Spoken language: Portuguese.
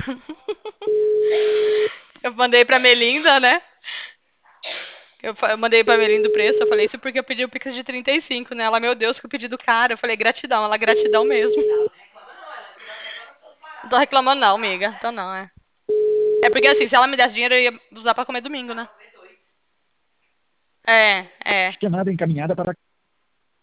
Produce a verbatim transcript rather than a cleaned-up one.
Eu mandei pra Melinda, né? Eu, eu mandei pra Melinda o preço, eu falei isso porque eu pedi o Pix de trinta e cinco, né? Ela, meu Deus, que eu pedi do cara. Eu falei, gratidão, ela, gratidão mesmo. Não tô reclamando não, amiga. Tô não, é. É porque assim, se ela me desse dinheiro, eu ia usar pra comer domingo, né? É, é. Chamada encaminhada para